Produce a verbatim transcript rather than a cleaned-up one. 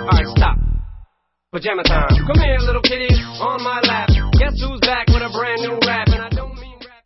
Alright, stop. Pajama time. Come here, little kitty, on my lap. Guess who's back?